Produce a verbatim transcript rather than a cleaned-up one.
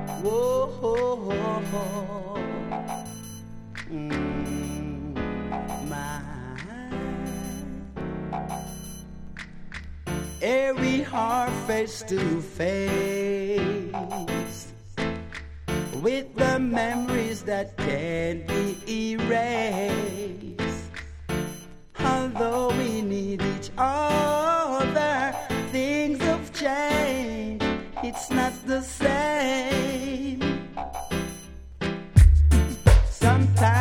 Whoa, ho, ho, ho. Mm, my. Every heart face to face with the memories that can't be erased. Although we need each other, things have changed. It's not the same. Sometimes